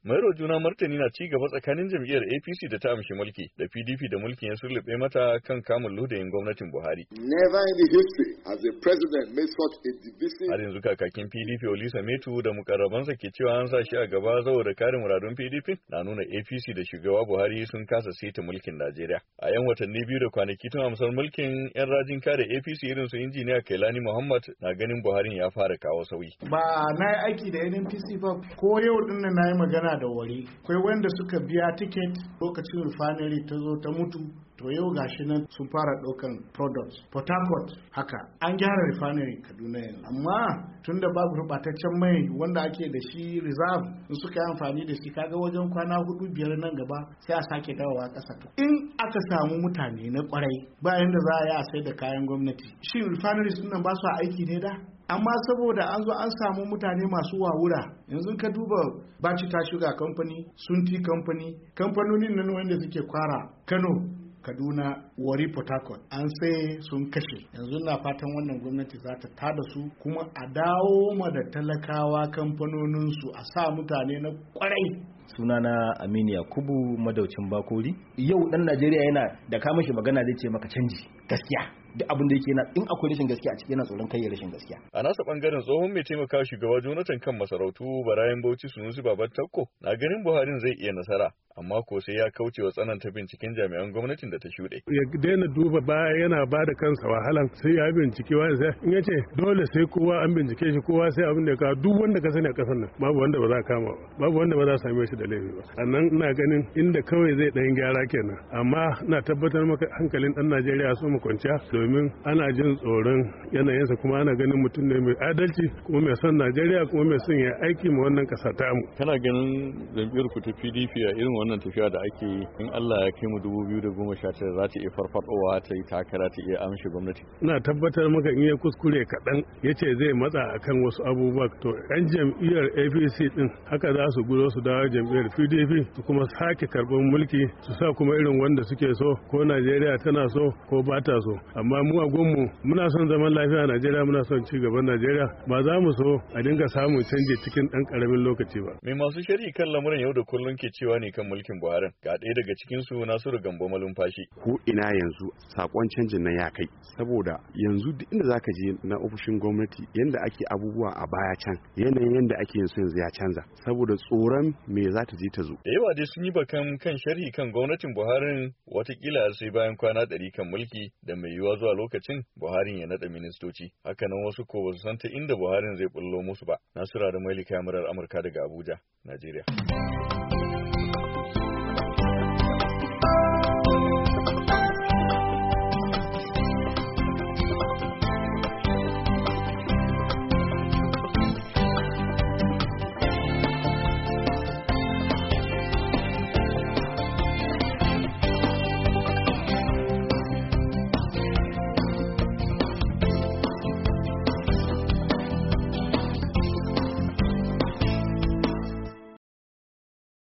Mairo juna martani na ci gaba tsakanin jam'iyyar APC da ta amshi mulki da PDP da mulkin ya sulluɓe mata kan kamun ludayin gwamnatin Buhari. Never in the history has a president made such a divisive. Har yanzu kakakin PDP Olisa Metu da mukarrabansa ke cewa an sa shi a gaba saboda kare muradun PDP na nuna APC da shugaba Buhari sun kasa saita mulkin Najeriya. A yan watanni biyu da kwanaki tun amsar mulkin yan rajin kare APC irin su injiniya Kailani Muhammad na ganin Buhari ya fara kawo sauyi. Ba na yi aiki da NNPC ba ko yau din na yi magana da wari. Akwai wanda suka biya tiket lokacin refinery ta zo ta mutu. To yau gashi nan sun fara ɗaukan products. Port Harcourt haka an gyara refinery Kaduna yanzu. Amma tunda babu rubataccen mai wanda ake da shi reserve in suka yi amfani da shi kaga wajen kwana 4-5 nan gaba sai a sake dawowa ƙasa. In aka samu mutane na kwarai bayan da za a yi a sai da kayan gwamnati. Shin refineries din nan ba su aiki ne da? Amma saboda an zo an samu mutane masu wawura yanzu ka duba Bachita Sugar Company, Sunti Company, kamfanonin nan wanda suke kwara Kano, Kaduna, Wari, Port Harcourt an sai sun kashe. Yanzu na fatan wannan gwamnati za ta tada su kuma a dawo ma da talakawa kamfanoninsu a sa mutane na kwarai. Sunana Aminu Yakubu Madaucin Bakori. Yau dan Najeriya yana da ka mashi magana zai ce maka canji gaskiya. Duk abin da yake in akwai rashin gaskiya a ciki yana tsoron kai rashin gaskiya. A nasa bangaren tsohon mai taimaka shugaba Jonathan kan masarautu Barayin Bauchi Sunusi Baban Takko na ganin Buharin zai iya nasara amma ko sai ya kauce wa tsananta binciken jami'an gwamnatin da ta shuɗe. Ya daina duba baya yana ba da kansa wahalan sai ya bincike wani sai in yace dole sai kowa an bincike shi kowa sai abin da ka duk wanda ka sani a kasar nan babu wanda ba za ka kama ba babu wanda ba za a same shi da laifi ba. Sannan ina ganin inda kawai zai ɗan gyara kenan amma na tabbatar maka hankalin ɗan Najeriya so mu kwanciya domin ana jin tsoron yanayinsa kuma ana ganin mutum ne mai adalci kuma mai son Najeriya kuma mai son ya aiki ma wannan ƙasa tamu. Kana ganin jam'iyyar ku ta PDP a irin wannan tafiya da ake yi in Allah ya kai mu 2019 za ta iya farfadowa ta yi takara ta iya amshi gwamnati. Ina tabbatar maka in ya kuskure kaɗan ya ce zai matsa akan wasu abubuwa to yan jam'iyyar APC din haka za su gudo su dawo jam'iyyar PDP su kuma sake karɓar mulki su sa kuma irin wanda suke so ko Najeriya tana so ko ba ta so amma mu a gunmu muna son zaman lafiya a Najeriya muna son ci gaban Najeriya ba za mu so a dinga samun canji cikin ɗan ƙaramin lokaci ba. Mai masu shari'i kan lamuran yau da kullum ke cewa ne kan mulkin Buhari ga ɗaya daga cikin su Nasiru Gambo Malumfashi. Ko ina yanzu sakon canjin nan ya kai saboda yanzu duk inda zaka je na ofishin gwamnati yanda ake abubuwa a baya can yanayin yanda ake yin su yanzu ya canza saboda tsoron me za ta je ta zo. Da yawa dai sun yi bakan kan sharhi kan gwamnatin Buhari watakila sai bayan kwana 100 kan mulki da mai yiwuwa zuwa lokacin Buhari ya naɗa ministoci. Hakanan wasu ko ba su san ta inda Buhari zai bullo musu ba. Nasura da Mailika Yamurar Amurka daga Abuja, Najeriya.